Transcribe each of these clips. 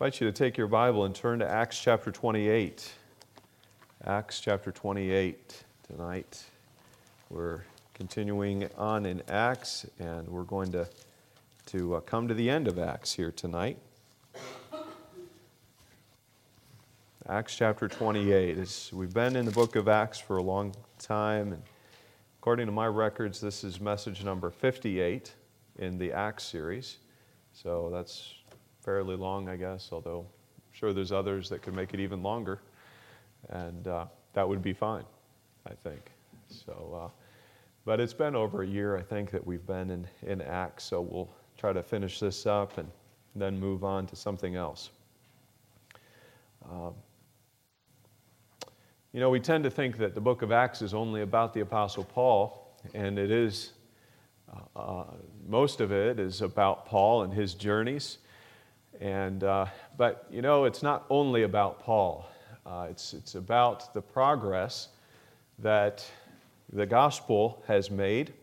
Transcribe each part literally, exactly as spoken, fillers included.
I invite you to take your Bible and turn to Acts chapter twenty-eight. Acts chapter twenty-eight tonight. We're continuing on in Acts, and we're going to, to uh, come to the end of Acts here tonight. Acts chapter twenty-eight. It's, we've been in the book of Acts for a long time, and according to my records, this is message number fifty-eight in the Acts series. So that's fairly long, I guess, although I'm sure there's others that could make it even longer, and uh, that would be fine, I think. So, uh, but it's been over a year, I think, that we've been in, in Acts, so we'll try to finish this up and then move on to something else. Um, you know, we tend to think that the book of Acts is only about the Apostle Paul, and it is, uh, uh, most of it is about Paul and his journeys. And uh, but you know, it's not only about Paul. Uh, it's it's about the progress that the gospel has made,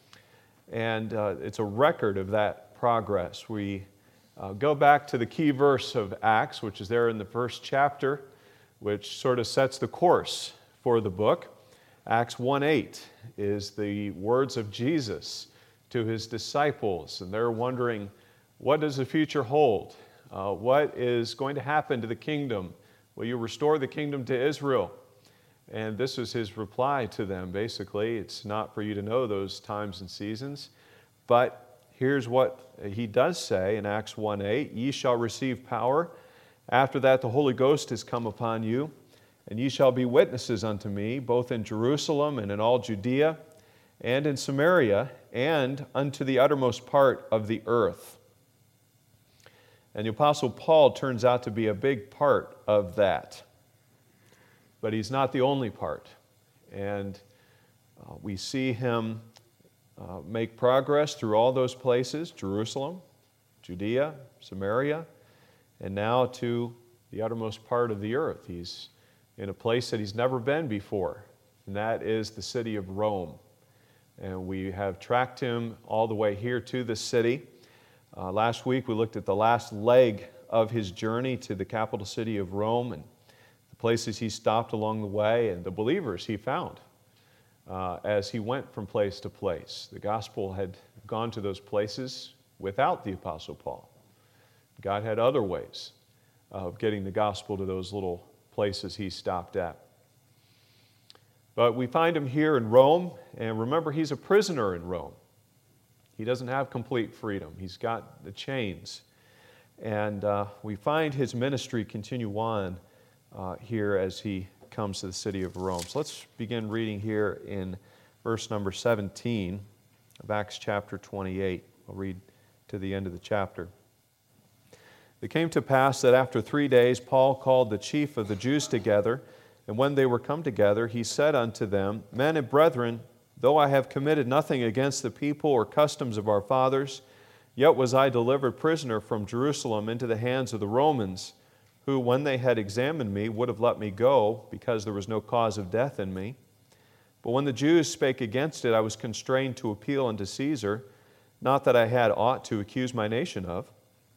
and uh, it's a record of that progress. We uh, go back to the key verse of Acts, which is there in the first chapter, which sort of sets the course for the book. Acts one eight is the words of Jesus to his disciples, and they're wondering, what does the future hold? Uh, what is going to happen to the kingdom? Will you restore the kingdom to Israel? And this is his reply to them, basically. It's not for you to know those times and seasons, but here's what he does say in Acts one eight, ye shall receive power. After that the Holy Ghost has come upon you, and ye shall be witnesses unto me, both in Jerusalem and in all Judea, and in Samaria, and unto the uttermost part of the earth. And the Apostle Paul turns out to be a big part of that. But he's not the only part. And uh, we see him uh, make progress through all those places, Jerusalem, Judea, Samaria, and now to the uttermost part of the earth. He's in a place that he's never been before, and that is the city of Rome. And we have tracked him all the way here to the city. Uh, last week we looked at the last leg of his journey to the capital city of Rome and the places he stopped along the way and the believers he found uh, as he went from place to place. The gospel had gone to those places without the Apostle Paul. God had other ways of getting the gospel to those little places he stopped at. But we find him here in Rome, and remember, he's a prisoner in Rome. He doesn't have complete freedom. He's got the chains. And uh, we find his ministry continue on uh, here as he comes to the city of Rome. So let's begin reading here in verse number seventeen of Acts chapter twenty-eight. I'll read to the end of the chapter. It came to pass that after three days Paul called the chief of the Jews together, and when they were come together, he said unto them, Men and brethren, though I have committed nothing against the people or customs of our fathers, yet was I delivered prisoner from Jerusalem into the hands of the Romans, who, when they had examined me, would have let me go, because there was no cause of death in me. But when the Jews spake against it, I was constrained to appeal unto Caesar, not that I had aught to accuse my nation of.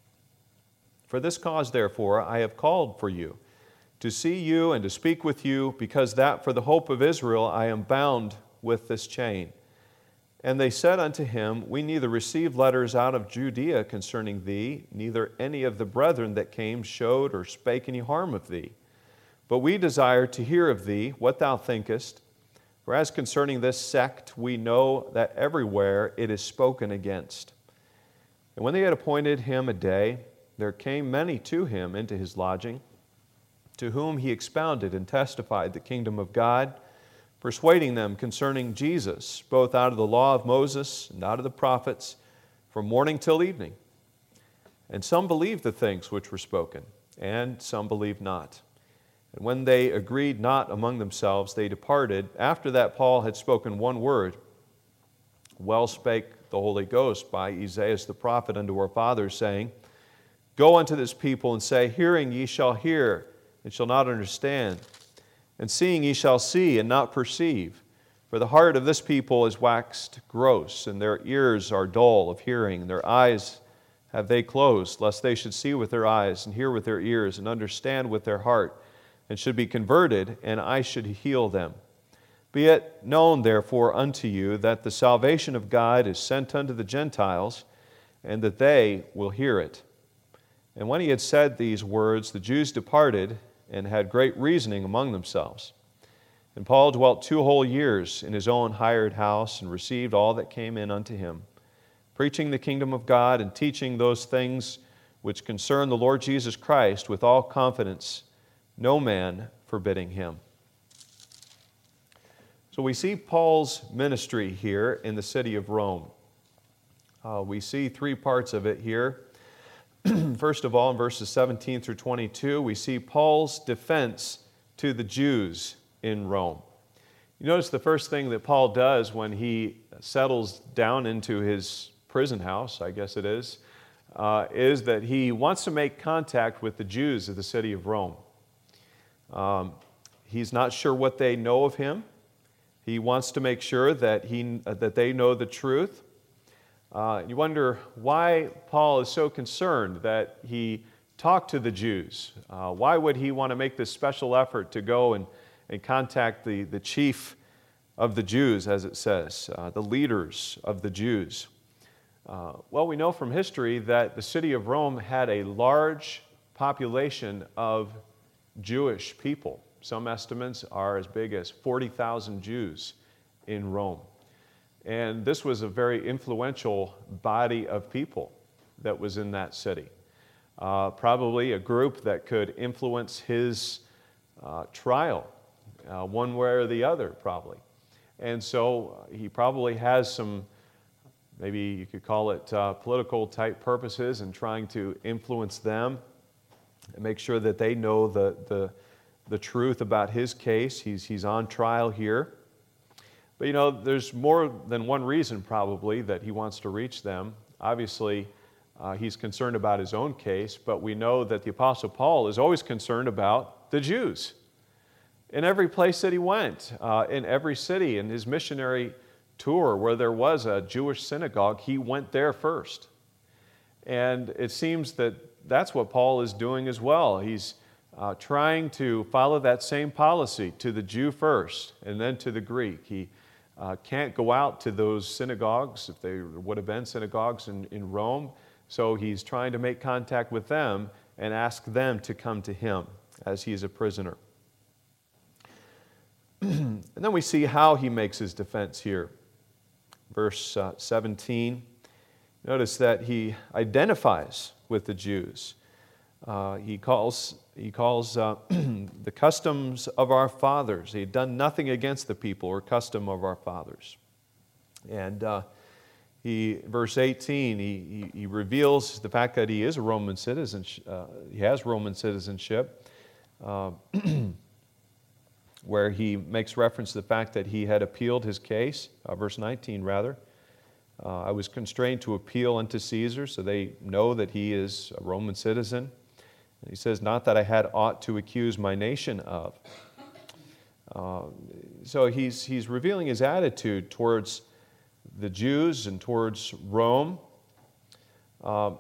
For this cause, therefore, I have called for you, to see you and to speak with you, because that for the hope of Israel I am bound with this chain. And they said unto him, We neither received letters out of Judea concerning thee, neither any of the brethren that came showed or spake any harm of thee. But we desire to hear of thee what thou thinkest. For as concerning this sect, we know that everywhere it is spoken against. And when they had appointed him a day, there came many to him into his lodging, to whom he expounded and testified the kingdom of God, persuading them concerning Jesus, both out of the law of Moses and out of the prophets, from morning till evening. And some believed the things which were spoken, and some believed not. And when they agreed not among themselves, they departed. After that Paul had spoken one word, well spake the Holy Ghost by Isaiah the prophet unto our fathers, saying, Go unto this people and say, Hearing ye shall hear, and shall not understand. And seeing ye shall see, and not perceive. For the heart of this people is waxed gross, and their ears are dull of hearing, and their eyes have they closed, lest they should see with their eyes, and hear with their ears, and understand with their heart, and should be converted, and I should heal them. Be it known, therefore, unto you that the salvation of God is sent unto the Gentiles, and that they will hear it. And when he had said these words, the Jews departed, and had great reasoning among themselves. And Paul dwelt two whole years in his own hired house, and received all that came in unto him, preaching the kingdom of God, and teaching those things which concern the Lord Jesus Christ with all confidence, no man forbidding him. So we see Paul's ministry here in the city of Rome. Uh, we see three parts of it here. First of all, in verses seventeen through twenty-two, we see Paul's defense to the Jews in Rome. You notice the first thing that Paul does when he settles down into his prison house, I guess it is, uh, is that he wants to make contact with the Jews of the city of Rome. Um, he's not sure what they know of him. He wants to make sure that, he, uh, that they know the truth. Uh, you wonder why Paul is so concerned that he talked to the Jews. Uh, why would he want to make this special effort to go and, and contact the, the chief of the Jews, as it says, uh, the leaders of the Jews? Uh, well, we know from history that the city of Rome had a large population of Jewish people. Some estimates are as big as forty thousand Jews in Rome. And this was a very influential body of people that was in that city. Uh, probably a group that could influence his uh, trial, uh, one way or the other, probably. And so he probably has some, maybe you could call it uh, political type purposes in trying to influence them and make sure that they know the, the, the truth about his case. He's, he's on trial here. But you know, there's more than one reason probably that he wants to reach them. Obviously, uh, he's concerned about his own case, but we know that the Apostle Paul is always concerned about the Jews. In every place that he went, uh, in every city, in his missionary tour where there was a Jewish synagogue, he went there first. And it seems that that's what Paul is doing as well. He's uh, trying to follow that same policy, to the Jew first and then to the Greek. He Uh, can't go out to those synagogues, if they would have been synagogues in, in Rome. So he's trying to make contact with them and ask them to come to him as he's a prisoner. And then we see how he makes his defense here. Verse uh, seventeen, notice that he identifies with the Jews. Uh, he calls, he calls uh, the customs of our fathers. He had done nothing against the people or custom of our fathers. And uh, he, verse eighteen, he, he, he reveals the fact that he is a Roman citizen. Uh, he has Roman citizenship, uh, where he makes reference to the fact that he had appealed his case. Uh, verse nineteen, rather. Uh, I was constrained to appeal unto Caesar, so they know that he is a Roman citizen. And he says, not that I had aught to accuse my nation of. Uh, so he's, he's revealing his attitude towards the Jews and towards Rome. Uh,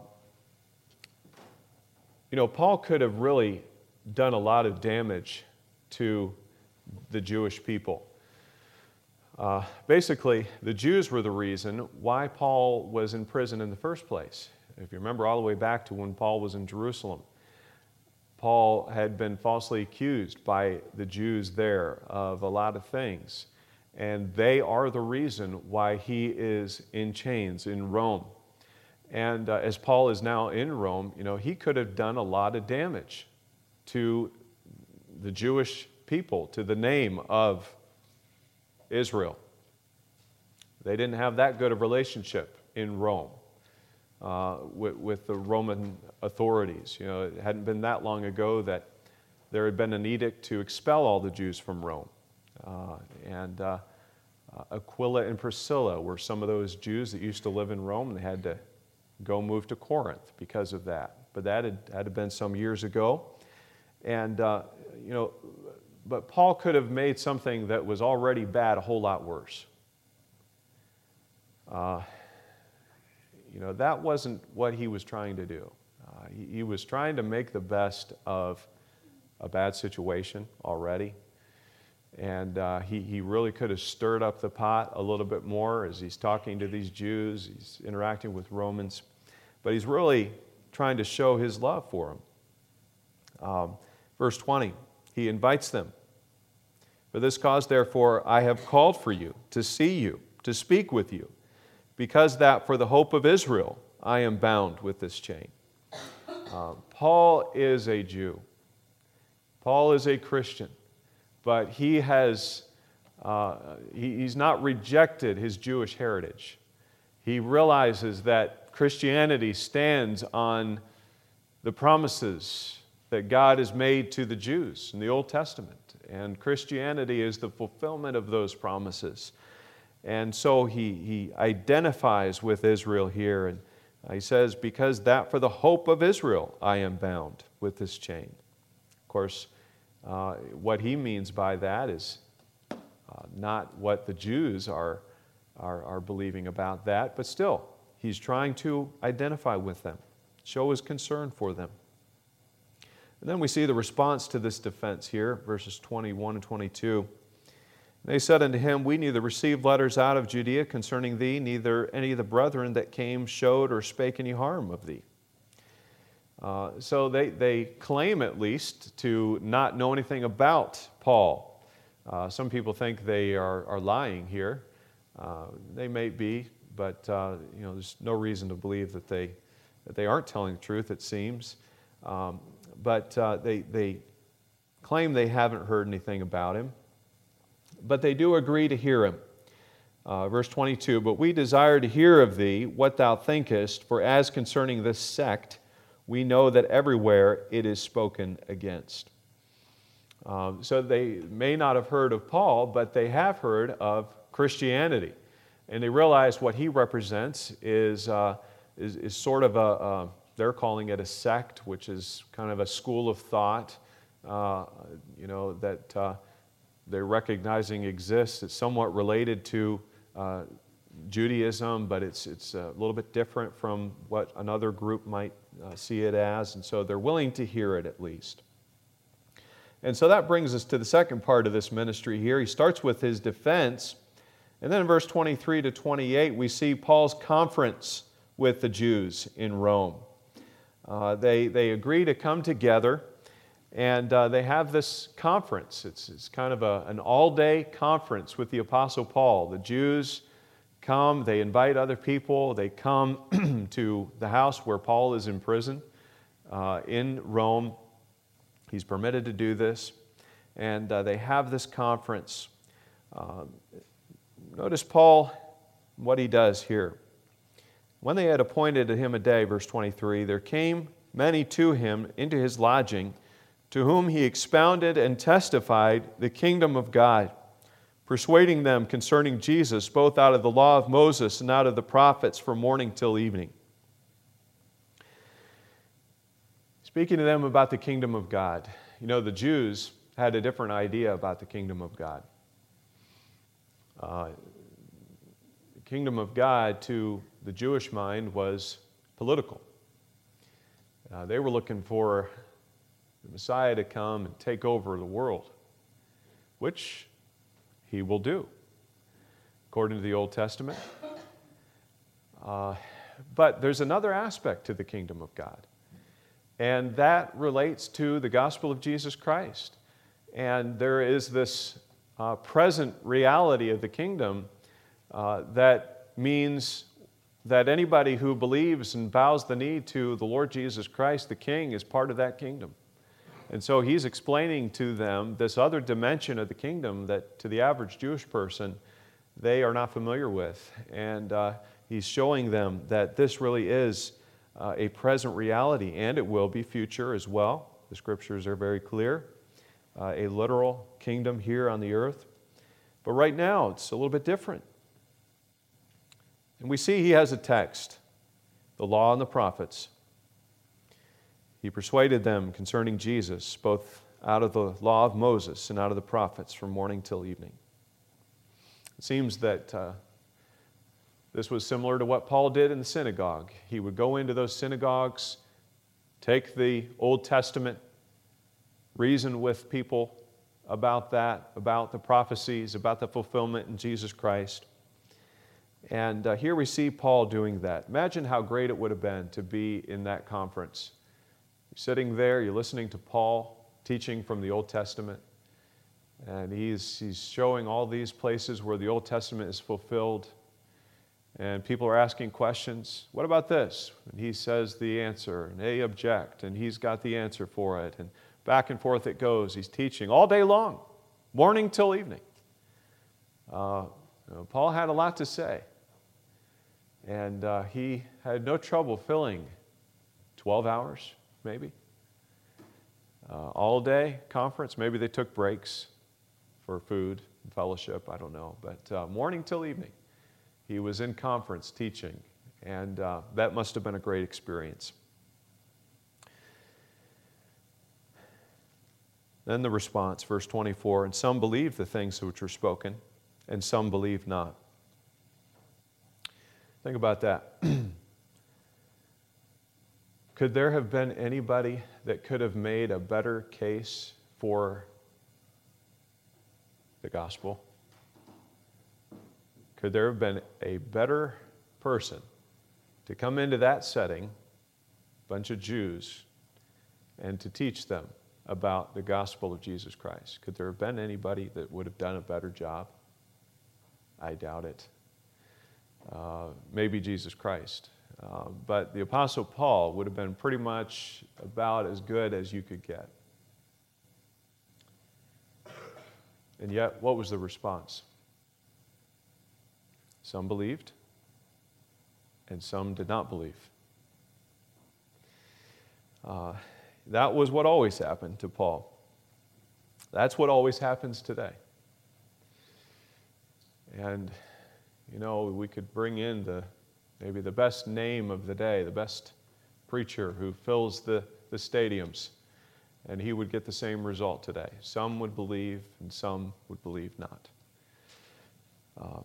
you know, Paul could have really done a lot of damage to the Jewish people. Uh, basically, the Jews were the reason why Paul was in prison in the first place. If you remember all the way back to when Paul was in Jerusalem, Paul had been falsely accused by the Jews there of a lot of things. And they are the reason why he is in chains in Rome. And uh, as Paul is now in Rome, you know, he could have done a lot of damage to the Jewish people, to the name of Israel. They didn't have that good of a relationship in Rome uh, with, with the Roman authorities. You know, it hadn't been that long ago that there had been an edict to expel all the Jews from Rome. Uh, and uh, Aquila and Priscilla were some of those Jews that used to live in Rome, and they had to go move to Corinth because of that. But that had, had been some years ago. And, uh, you know, but Paul could have made something that was already bad a whole lot worse. Uh, you know, that wasn't what he was trying to do. Uh, he, he was trying to make the best of a bad situation already. And uh, he, he really could have stirred up the pot a little bit more as he's talking to these Jews, he's interacting with Romans. But he's really trying to show his love for them. Um, verse twenty, he invites them. For this cause, therefore, I have called for you, to see you, to speak with you, because that for the hope of Israel I am bound with this chain. Uh, Paul is a Jew. Paul is a Christian. But he has, uh, he, he's not rejected his Jewish heritage. He realizes that Christianity stands on the promises that God has made to the Jews in the Old Testament. And Christianity is the fulfillment of those promises. And so he, he identifies with Israel here. And he says, because that for the hope of Israel I am bound with this chain. Of course, Uh, what he means by that is uh, not what the Jews are, are, are believing about that, but still, he's trying to identify with them, show his concern for them. And then we see the response to this defense here, verses twenty-one and twenty-two. They said unto him, we neither received letters out of Judea concerning thee, neither any of the brethren that came showed or spake any harm of thee. Uh, so they, they claim at least to not know anything about Paul. Uh, some people think they are, are lying here. Uh, they may be, but uh, you know, there's no reason to believe that they, that they aren't telling the truth, it seems. Um, but uh, they, they claim they haven't heard anything about him. But they do agree to hear him. Uh, verse twenty-two, but we desire to hear of thee what thou thinkest, for as concerning this sect, we know that everywhere it is spoken against. Um, so they may not have heard of Paul, but they have heard of Christianity. And they realize what he represents is, uh, is, is sort of a, uh, they're calling it a sect, which is kind of a school of thought, uh, you know, that uh, they're recognizing exists. It's somewhat related to uh, Judaism, but it's, it's a little bit different from what another group might uh, see it as, and so they're willing to hear it at least. And so that brings us to the second part of this ministry here. He starts with his defense, and then in verse twenty-three to twenty-eight, we see Paul's conference with the Jews in Rome. Uh, they, they agree to come together, and uh, they have this conference. It's, it's kind of a, an all-day conference with the Apostle Paul. The Jews come, they invite other people, they come to the house where Paul is in prison uh, in Rome. He's permitted to do this, and uh, they have this conference. Uh, notice Paul, what he does here. When they had appointed him a day, verse twenty-three, there came many to him into his lodging, to whom he expounded and testified the kingdom of God, persuading them concerning Jesus, both out of the law of Moses and out of the prophets, from morning till evening. Speaking to them about the kingdom of God. You know, the Jews had a different idea about the kingdom of God. Uh, the kingdom of God, to the Jewish mind, was political. Uh, they were looking for the Messiah to come and take over the world, which he will do, according to the Old Testament. Uh, but there's another aspect to the kingdom of God, and that relates to the gospel of Jesus Christ. And there is this uh, present reality of the kingdom uh, that means that anybody who believes and bows the knee to the Lord Jesus Christ, the King, is part of that kingdom. And so he's explaining to them this other dimension of the kingdom that to the average Jewish person, they are not familiar with. And uh, he's showing them that this really is uh, a present reality, and it will be future as well. The scriptures are very clear. Uh, a literal kingdom here on the earth. But right now, it's a little bit different. And we see he has a text, the law and the prophets. He persuaded them concerning Jesus, both out of the law of Moses and out of the prophets, from morning till evening. It seems that uh, This was similar to what Paul did in the synagogue. He would go into those synagogues, take the Old Testament, reason with people about that, about the prophecies, about the fulfillment in Jesus Christ. And uh, here we see Paul doing that. Imagine how great it would have been to be in that conference. You're sitting there, you're listening to Paul teaching from the Old Testament, and he's, he's showing all these places where the Old Testament is fulfilled, and people are asking questions. What about this? And he says the answer, and they object, and he's got the answer for it, and back and forth it goes. He's teaching all day long, morning till evening. Uh, you know, Paul had a lot to say, and uh, he had no trouble filling twelve hours, maybe. Uh, all day conference. Maybe they took breaks for food and fellowship, I don't know. But uh, morning till evening, he was in conference teaching, and uh, that must have been a great experience. Then the response, verse twenty-four, and some believed the things which were spoken, and some believed not. Think about that. Could there have been anybody that could have made a better case for the gospel? Could there have been a better person to come into that setting, a bunch of Jews, and to teach them about the gospel of Jesus Christ? Could there have been anybody that would have done a better job? I doubt it. Uh, maybe Jesus Christ. Uh, but the Apostle Paul would have been pretty much about as good as you could get. And yet, what was the response? Some believed, and some did not believe. Uh, that was what always happened to Paul. That's what always happens today. And, you know, we could bring in the maybe the best name of the day, the best preacher who fills the, the stadiums, and he would get the same result today. Some would believe, and some would believe not. Um,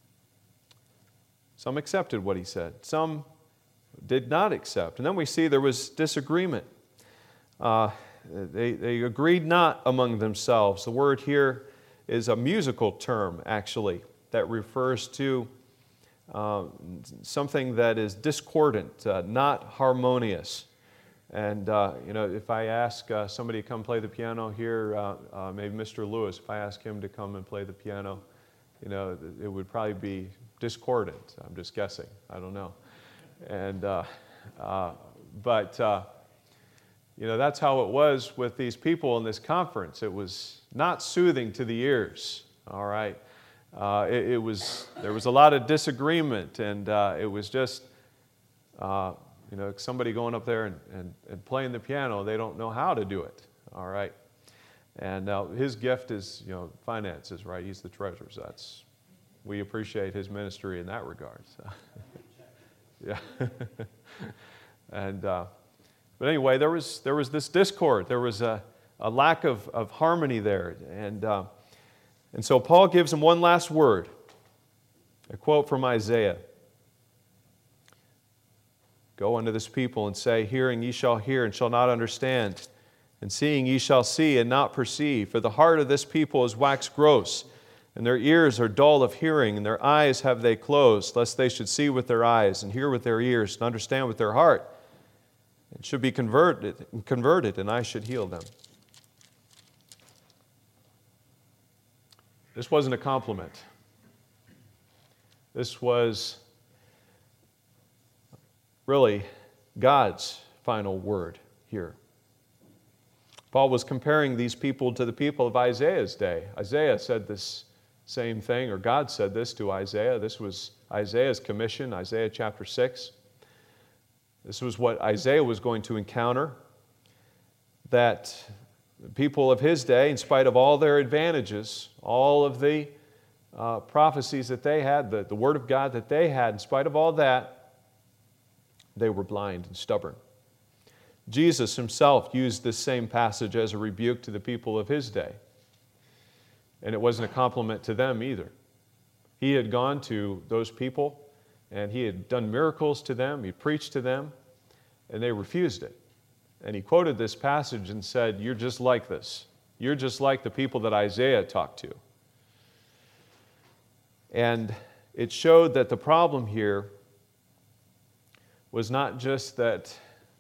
some accepted what he said. Some did not accept. And then we see there was disagreement. Uh, they, they agreed not among themselves. The word here is a musical term, actually, that refers to uh, something that is discordant, uh, not harmonious. And, uh, you know, if I ask uh, somebody to come play the piano here, uh, uh, maybe Mister Lewis, if I ask him to come and play the piano, you know, it would probably be discordant. I'm just guessing. I don't know. And, uh, uh, but, uh, you know, that's how it was with these people in this conference. It was not soothing to the ears, all right? Uh, it, it was, there was a lot of disagreement, and uh, it was just, uh, you know, somebody going up there and, and, and playing the piano, they don't know how to do it, all right? And uh, his gift is, you know, finances, right? He's the treasurer, so that's, we appreciate his ministry in that regard. So. Yeah. and, uh, but anyway, there was, there was this discord. There was a, a lack of, of harmony there, and uh, And so Paul gives them one last word, a quote from Isaiah. Go unto this people and say, hearing ye shall hear and shall not understand, and seeing ye shall see and not perceive. For the heart of this people is waxed gross, and their ears are dull of hearing, and their eyes have they closed, lest they should see with their eyes, and hear with their ears, and understand with their heart, and should be converted, converted, and I should heal them. This wasn't a compliment. This was really God's final word here. Paul was comparing these people to the people of Isaiah's day. Isaiah said this same thing, or God said this to Isaiah. This was Isaiah's commission, Isaiah chapter six. This was what Isaiah was going to encounter, that the people of his day, in spite of all their advantages, all of the uh, prophecies that they had, the, the Word of God that they had, in spite of all that, they were blind and stubborn. Jesus himself used this same passage as a rebuke to the people of his day. And it wasn't a compliment to them either. He had gone to those people And he had done miracles to them, he preached to them, and they refused it. And he quoted this passage and said, "You're just like this. You're just like the people that Isaiah talked to." And it showed that the problem here was not just that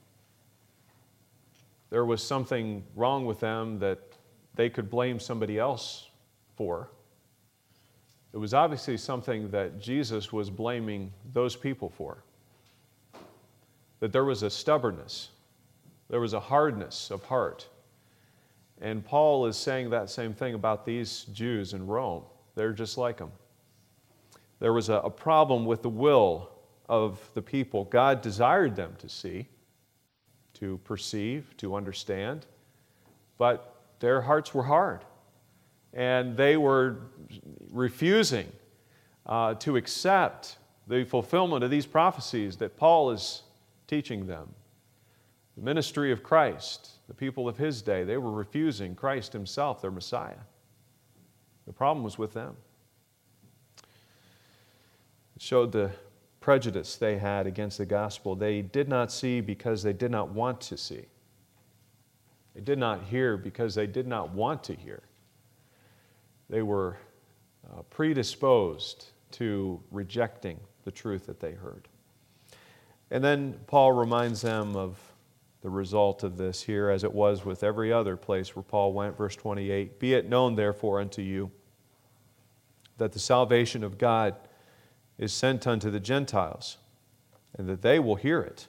there was something wrong with them that they could blame somebody else for. It was obviously something that Jesus was blaming those people for. That there was a stubbornness, there was a hardness of heart. And Paul is saying that same thing about these Jews in Rome. They're just like them. There was a, a problem with the will of the people God desired them to see, to perceive, to understand, but their hearts were hard. And they were refusing uh, to accept the fulfillment of these prophecies that Paul is teaching them. The ministry of Christ, the people of his day, they were refusing Christ himself, their Messiah. The problem was with them. It showed the prejudice they had against the gospel. They did not see because they did not want to see. They did not hear because they did not want to hear. They were uh, predisposed to rejecting the truth that they heard. And then Paul reminds them of the result of this here, as it was with every other place where Paul went. Verse twenty-eight, "Be it known therefore unto you that the salvation of God is sent unto the Gentiles, and that they will hear it."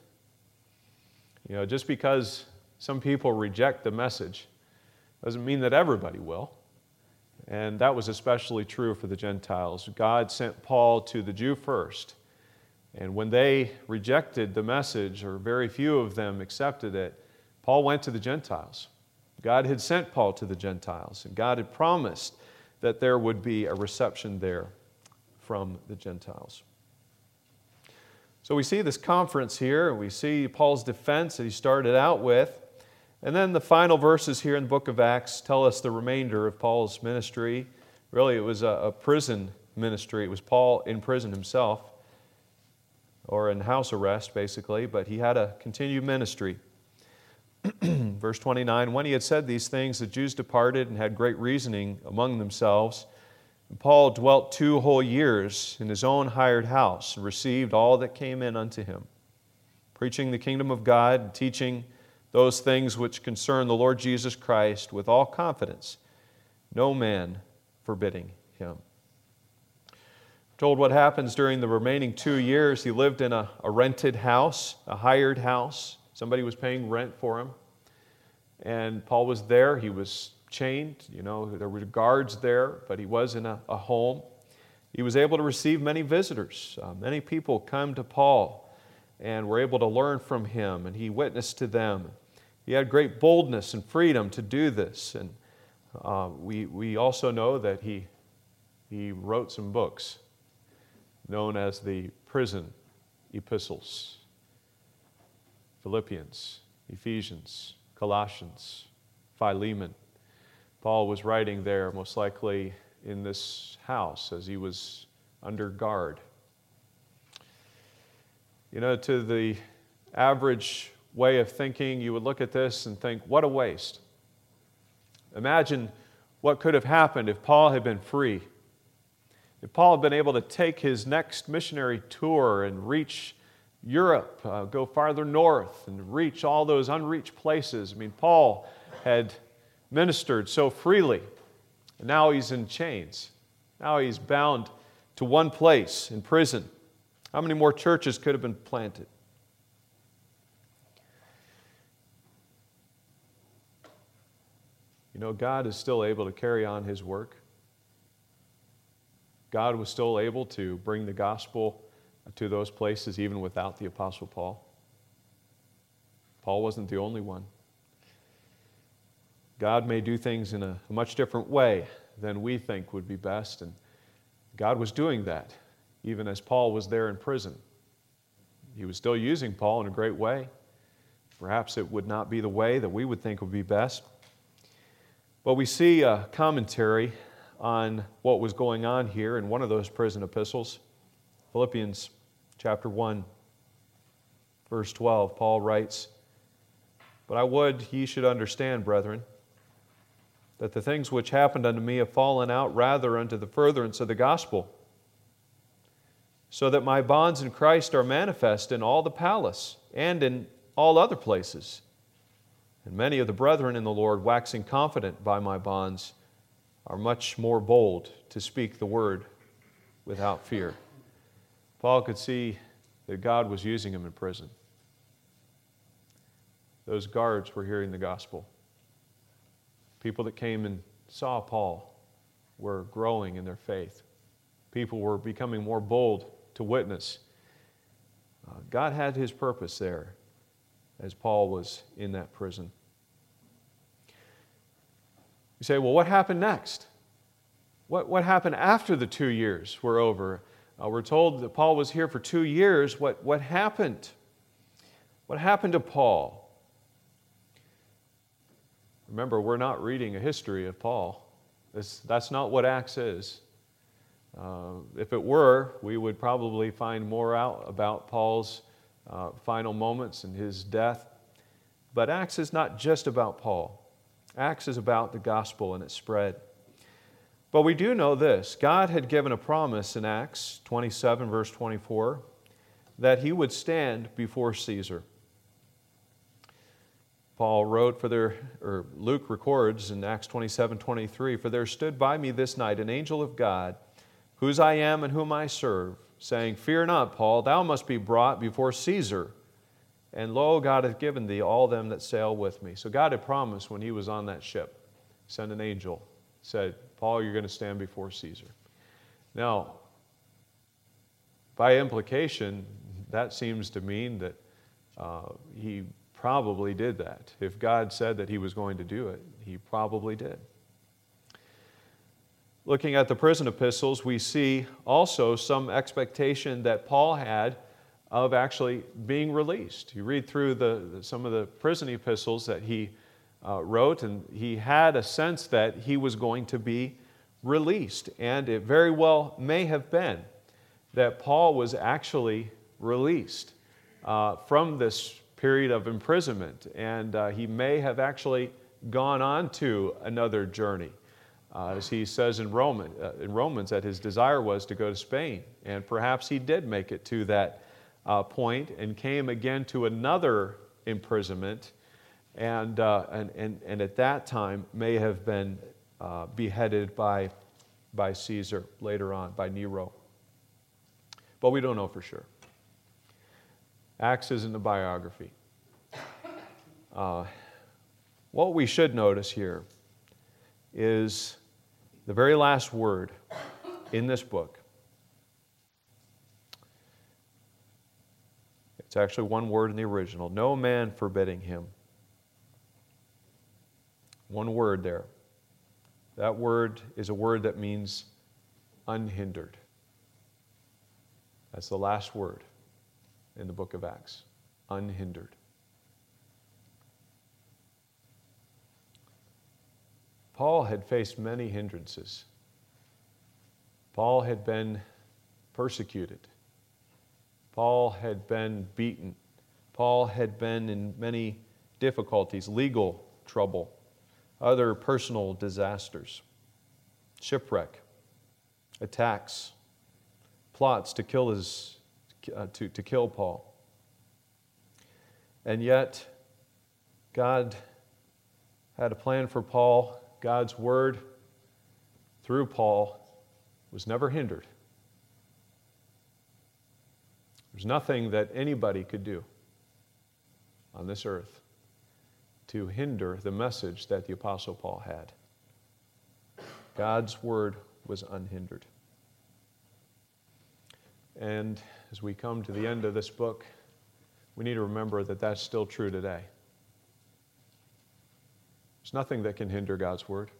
You know, just because some people reject the message doesn't mean that everybody will. And that was especially true for the Gentiles. God sent Paul to the Jew first. And when they rejected the message, or very few of them accepted it, Paul went to the Gentiles. God had sent Paul to the Gentiles, and God had promised that there would be a reception there from the Gentiles. So we see this conference here, and we see Paul's defense that he started out with. And then the final verses here in the book of Acts tell us the remainder of Paul's ministry. Really, it was a, a prison ministry. It was Paul in prison himself, or in house arrest, basically, but he had a continued ministry. Verse twenty-nine, "When he had said these things, the Jews departed and had great reasoning among themselves. And Paul dwelt two whole years in his own hired house, and received all that came in unto him, preaching the kingdom of God, and teaching those things which concern the Lord Jesus Christ with all confidence, no man forbidding him." We're told what happens during the remaining two years. He lived in a, a rented house, a hired house. Somebody was paying rent for him. And Paul was there. He was chained. You know, there were guards there, but he was in a, a home. He was able to receive many visitors. Uh, many people come to Paul and were able to learn from him, and he witnessed to them. He had great boldness and freedom to do this. And uh, we, we also know that he, he wrote some books known as the prison epistles. Philippians, Ephesians, Colossians, Philemon. Paul was writing there, most likely in this house as he was under guard. You know, to the average way of thinking, you would look at this and think, what a waste. Imagine what could have happened if Paul had been free. If Paul had been able to take his next missionary tour and reach Europe, uh, go farther north and reach all those unreached places. I mean, Paul had ministered so freely, and now he's in chains. Now he's bound to one place in prison. How many more churches could have been planted? You know, God is still able to carry on His work. God was still able to bring the gospel to those places even without the Apostle Paul. Paul wasn't the only one. God may do things in a much different way than we think would be best, and God was doing that even as Paul was there in prison. He was still using Paul in a great way. Perhaps it would not be the way that we would think would be best. But we see a commentary on what was going on here in one of those prison epistles, Philippians chapter one, verse twelve, Paul writes, "But I would ye should understand, brethren, that the things which happened unto me have fallen out rather unto the furtherance of the gospel, so that my bonds in Christ are manifest in all the palace and in all other places. And many of the brethren in the Lord, waxing confident by my bonds, are much more bold to speak the word without fear." Paul could see that God was using him in prison. Those guards were hearing the gospel. People that came and saw Paul were growing in their faith. People were becoming more bold to witness. Uh, God had His purpose there as Paul was in that prison. You say, well, what happened next? What, what happened after the two years were over? Uh, we're told that Paul was here for two years. What, what happened? What happened to Paul? Remember, we're not reading a history of Paul. This, that's not what Acts is. Uh, if it were, we would probably find more out about Paul's uh, final moments and his death. But Acts is not just about Paul. Acts is about the gospel and its spread. But we do know this. God had given a promise in Acts twenty-seven, verse twenty-four, that He would stand before Caesar. Paul wrote for their, or Luke records in Acts twenty-seven, twenty-three, "For there stood by me this night an angel of God, whose I am and whom I serve, saying, Fear not, Paul, thou must be brought before Caesar. And lo, God hath given thee all them that sail with me." So God had promised when he was on that ship, sent an angel, said, "Paul, you're going to stand before Caesar." Now, by implication, that seems to mean that uh, he probably did that. If God said that he was going to do it, he probably did. Looking at the prison epistles, we see also some expectation that Paul had of actually being released. You read through the, some of the prison epistles that he uh, wrote, and he had a sense that he was going to be released. And it very well may have been that Paul was actually released uh, from this period of imprisonment, and uh, he may have actually gone on to another journey. Uh, as he says in, Roman, uh, in Romans, that his desire was to go to Spain, and perhaps he did make it to that uh, point and came again to another imprisonment, and, uh, and, and, and at that time may have been uh, beheaded by, by Caesar later on, by Nero. But we don't know for sure. Acts isn't a biography. Uh, what we should notice here is the very last word in this book. It's actually one word in the original. No man forbidding him. One word there. That word is a word that means unhindered. That's the last word in the book of Acts. Unhindered. Paul had faced many hindrances. Paul had been persecuted. Paul had been beaten. Paul had been in many difficulties, legal trouble, other personal disasters, shipwreck, attacks, plots to kill his, uh, to, to kill Paul. And yet, God had a plan for Paul. God's word through Paul was never hindered. There's nothing that anybody could do on this earth to hinder the message that the Apostle Paul had. God's word was unhindered. And as we come to the end of this book, we need to remember that that's still true today. There's nothing that can hinder God's word.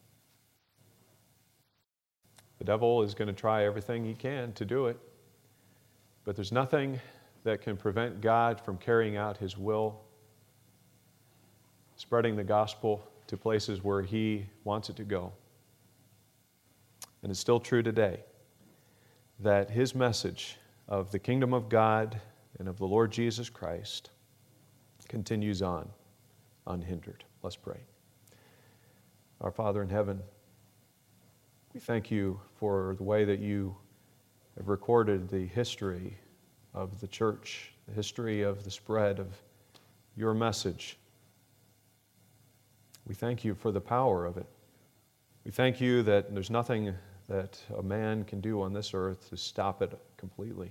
The devil is going to try everything he can to do it, but there's nothing that can prevent God from carrying out His will, spreading the gospel to places where He wants it to go. And it's still true today that His message of the kingdom of God and of the Lord Jesus Christ continues on unhindered. Let's pray. Our Father in heaven, we thank you for the way that you have recorded the history of the church, the history of the spread of your message. We thank you for the power of it. We thank you that there's nothing that a man can do on this earth to stop it completely.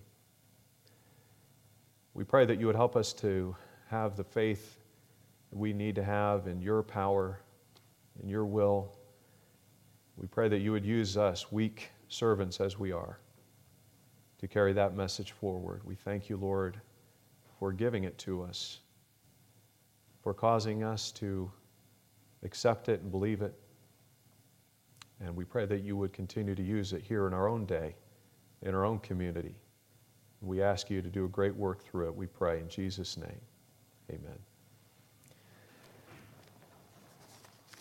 We pray that you would help us to have the faith that we need to have in your power, in your will. We pray that you would use us, weak servants as we are, to carry that message forward. We thank you, Lord, for giving it to us, for causing us to accept it and believe it. And we pray that you would continue to use it here in our own day, in our own community. We ask you to do a great work through it, we pray in Jesus' name. Amen.